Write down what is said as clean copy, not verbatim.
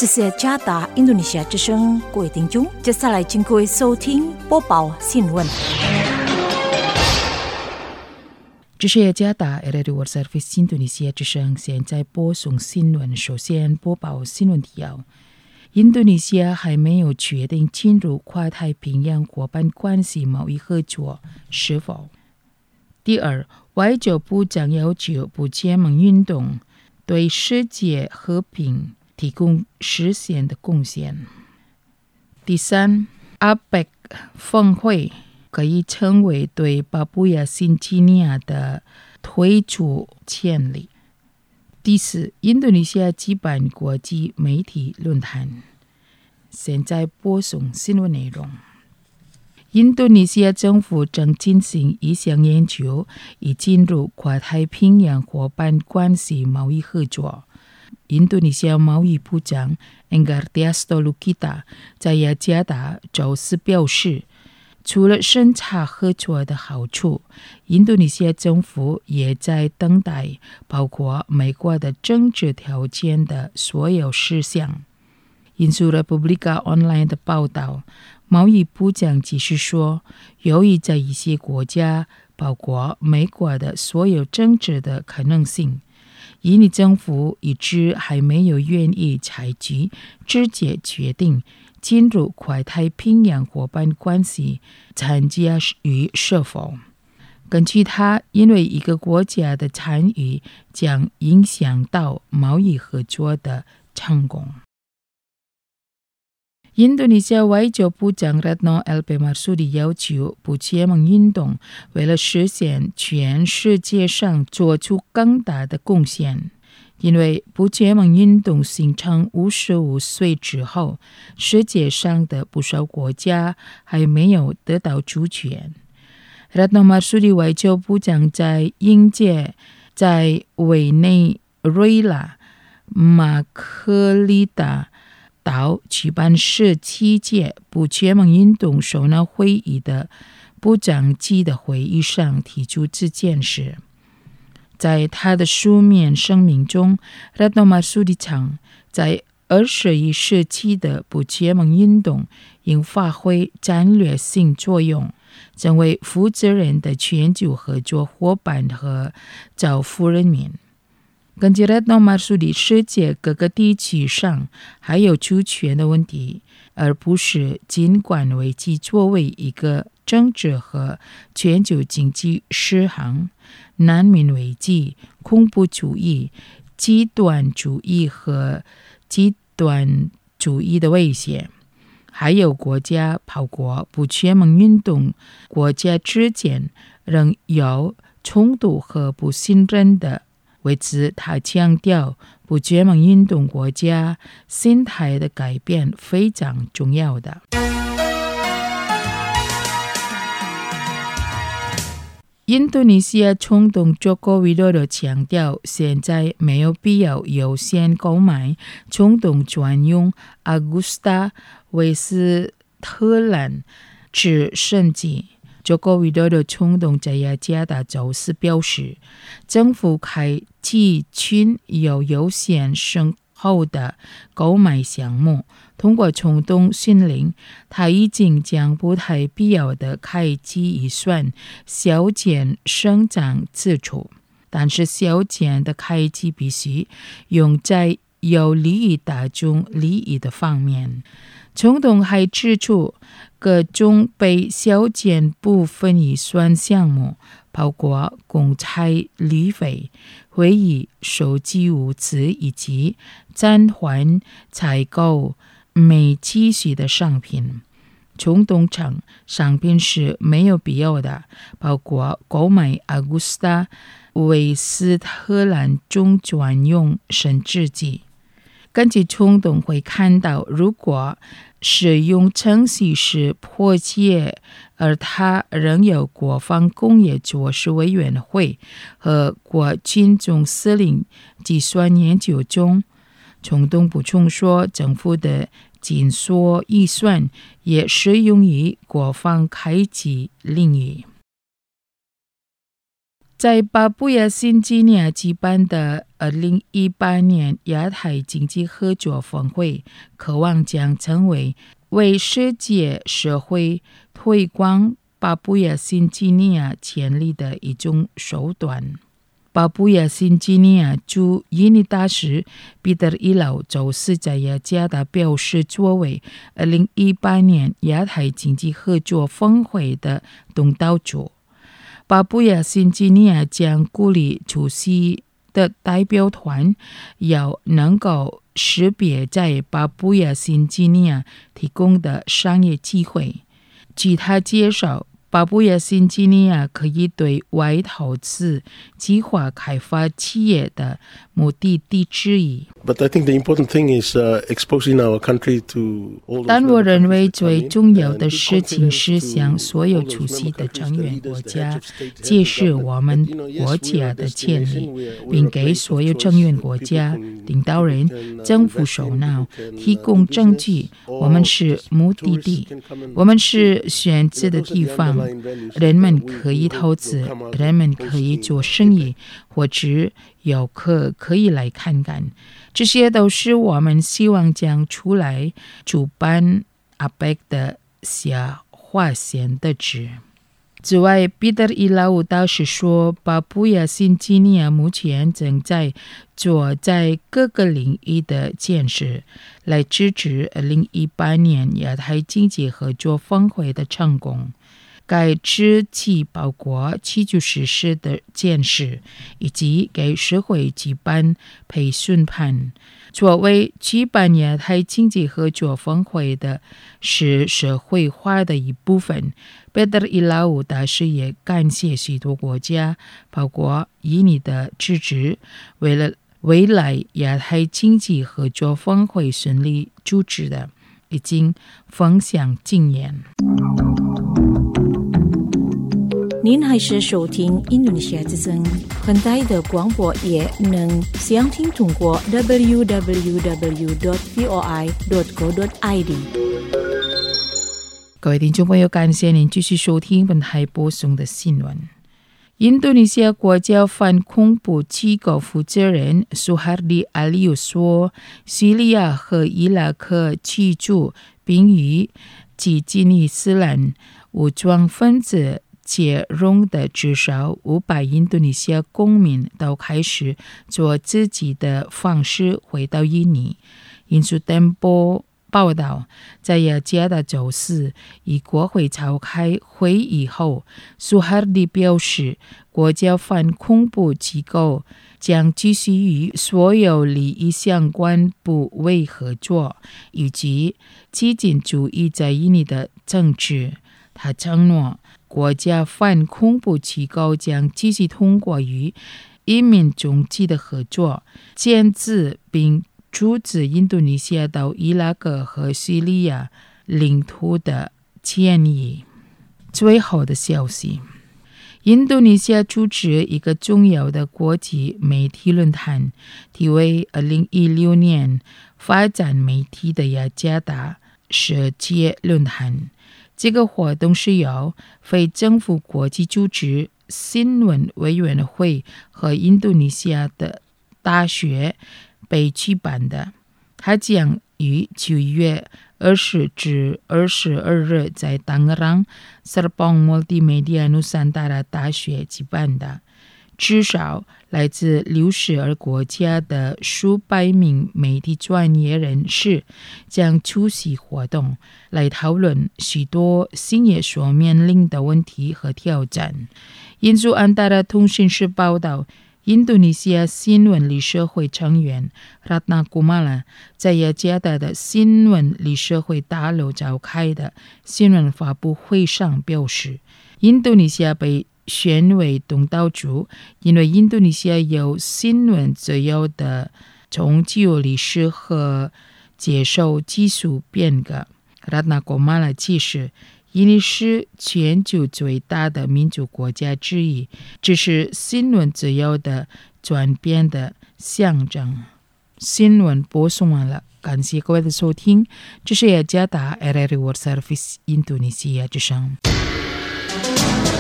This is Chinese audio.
是加达印度尼西亚之声，各位听众，接下来请各位收听播报新闻。 这是加达 Radio Service 印度尼西亚之声，现在播送新闻。首先播报新闻提要：印度尼西亚还没有决定进入跨太平洋伙伴关系贸易合作是否。第二，外交部长要求不结盟运动对世界和平提供实现的贡献。第三， APEC 峰会可以成为对巴布亚新几内亚的退出潜力。第四，印度尼西亚举办国际媒体论坛。现在播送新闻内容。印度尼西亚政府正进行一项研究，以进入跨太平洋伙伴关系贸易合作。印度尼西亚贸易部长 Enggartia Lukita 在雅加达周四表示，除了审查合作的好处，印度尼西亚政府也在等待包括美国的政治条件的所有事项。引述 Republika Online 的报道，贸易部长继续说，由于在一些国家，包括美国的所有政治的可能性，印尼政府一直还没有愿意采取直接决定进入跨太平洋伙伴关系参加与是否。根据他，因为一个国家的参与将影响到贸易合作的成功。印度尼西亚外交部长 Retno LP Marsudi 要求不结盟运动为了实现全世界上做出更大的贡献，因为不结盟运动形成55岁之后，世界上的不少国家还没有得到主权。Retno Marsudi 外交部长在迎接在委内瑞拉马克里达岛举办17届不结盟运动首脑会议的部长级的会议上提出这件事。在他的书面声明中， Retno Marsudi 称，在21世纪的不结盟运动应发挥战略性作用，成为负责任的全球合作伙伴和造福人民。根据 Retno Marsudi， 世界各个地区上还有主权的问题，而不是尽管危机作为一个政治和全球经济失衡、难民危机、恐怖主义、极端主义和极端主义的威胁，还有国家包括不结盟运动国家之间仍有冲突和不信任的。为此，他强调不结盟运动国家心态的改变非常重要的。印度尼西亚总统Joko Widodo强调，现在没有必要优先购买总统专用 Agusta 威斯特兰直升机。Joko Widodo 总统在雅加达周四表示，政府开启群有优先顺后的购买项目，通过总统训令，他已经将不太必要的开支预算削减生长支出，但是削减的开支必须用在有利于大众利益的方面。总统还指出，各种被削减部分预算项目，包括公差旅费、会议收集物资以及暂缓采购没继续的商品。总统称，商品是没有必要的，包括购买 Agusta 威斯特兰中专用升制剂。根据总统会看到，如果使用程序是迫切，而他仍有国防工业做事委员会和国军总司令计算研究中。总统补充说，政府的紧缩预算也适用于国防开支领域。 在巴布亚新几内亚举办的2018年亚太经济合作峰会，渴望将成为世界社会推广巴布亚新几内亚潜力的一种手段。巴布亚新几内亚驻印尼大使彼得伊劳周四在雅加达表示，作为2018年亚太经济合作峰会的东道主，巴布亚新几内亚将鼓励出席的代表团要能够识别在巴布亚新几内亚提供的商业机会。据他介绍，巴布亚新几内亚可以对外投资计划开发企业的目的地之一。但我认为最重要的事情是向所有出席的成员国家揭示我们国家的潜力，并给所有成员国家领导人、政府首脑提供证据。我们是目的地，我们是选择的地方，人们可以投资，人们可以做生意，或者游客可以来看看。这些都是我们希望将出来主办 APEC 的下划线的值。此外，彼得伊劳倒是说，巴布亚新几内亚目前正在做在各个领域的建设，来支持2018年亚太经济合作峰会的成功。该支持包括基础设施的建设，以及给社会举办培训班。作为举办亚太经济合作峰会的是社会化的一部分，彼得伊劳大使也感谢许多国家，包括印尼的支持，为了未来亚太经济合作峰会顺利主持的，已经分享经验。 您还是收听印度尼西亚之声，很大的广播也能详听通过 www.voi.co.id。 各位听众朋友，感谢您继续收听本台播送的新闻。印度尼西亚国家反恐怖机构负责人苏哈里阿里尤说，叙利亚和伊拉克居住并与激进伊斯兰武装分子接壤的至少500印度尼西亚公民都开始做自己的方式回到印尼。印度电报报道，在雅加达周四以国会召开会议后，苏哈里表示，国家反恐怖机构将继续与所有利益相关部位合作，以及激进主义在印尼的政治。他承诺，国家反恐怖机构将继续通过与移民中介的合作，限制并阻止印度尼西亚到伊拉克和叙利亚领土的迁移。最后的消息，印度尼西亚主持一个重要的国际媒体论坛，题为2016年发展媒体的雅加达世界论坛。这个活动是由非政府国际组织新闻委员会和印度尼西亚的大学被举办的。它将于9月20至22日在当朗 Serpong Multimedia Nusantara 大学举办的。至少来自62国家的数百名媒体专业人士将出席活动，来讨论许多新业所面临的问题和挑战。印度安达拉通讯社报道，印度尼西亚新闻理事会成员 Ratna Kumala 在雅加达的新闻理事会大楼召开的新闻发布会上表示，印度尼西亚被选为东道主，因为印度尼西亚有新闻自由的长久历史和接受技术变革。Ratna Kumala 解释，印尼是全球最大的民主国家之一，这是新闻自由的转变的象征。新闻播送完了，感谢各位的收听，这是雅加达 RRI World Service 印度尼西亚之声。